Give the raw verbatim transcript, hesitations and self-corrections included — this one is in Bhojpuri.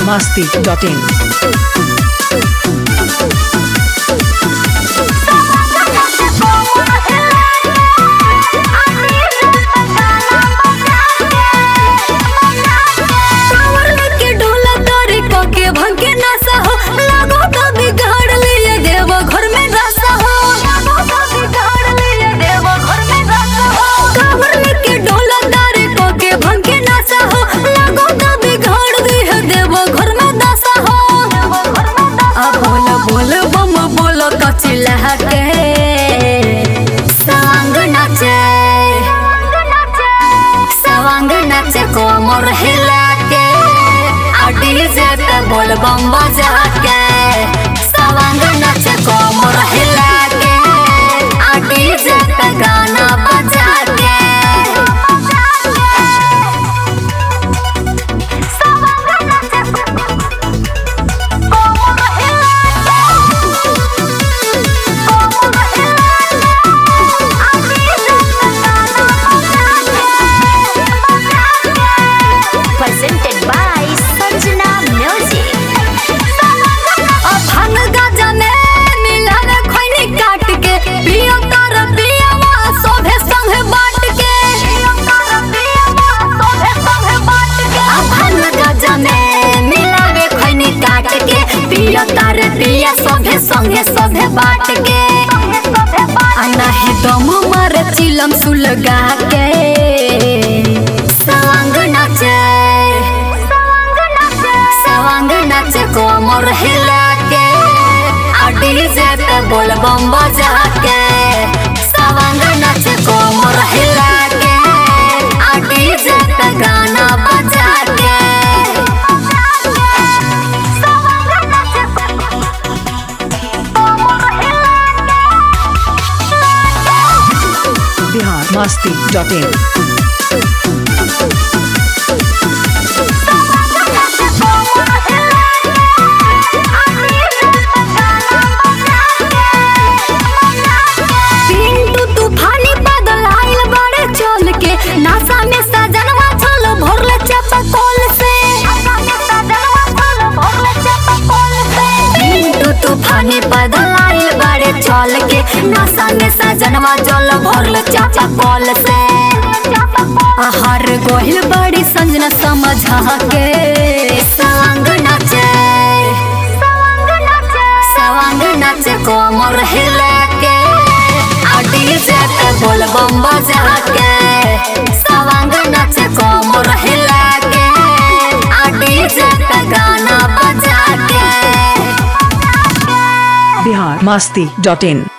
masti dot in. कोमर हिला के आ डीजे पे बोल बम बजा के सवांग नाचे कोमर हिला के आ डीजे पे गाना बजा के सवांग नाचे कोमर हिला presented by Sanjana Music. Abhang गाजा में मिलन खैनी काट के पियो तार पियवा सोभे संग बांट के पियो तार पियवा सोभे संग बांट के अभंग गाजा में मिलन खैनी काट के पियो तार पिया सोभे संग सोभे बांट के अन्ना है दम मार चिलम सुलगा के सवांग नाचे सवांग नाचे कोमर हिला के आ डीजे पे बोल बम बजा के सवांग नाचे कोमर हिला के आ डीजे पे गाना बजा के सवांग नाचे कोमर हिला के Bihar masti dot in. नासा में सजनवा चल भोरले चपकोल से पिंटू तूफानी पैदल आइल बड़े चल के नासा में सजनवा चल भोरले चपकोल से हर गोहिल बड़ी संजना समझा के सवांग नाचे सवांग नाचे कोमर हिला के आ डीजे पे बोल बम बजा के सवांग नाचे कोमर हिला के आ डीजे पे गाना बजा के Bihar masti dot in.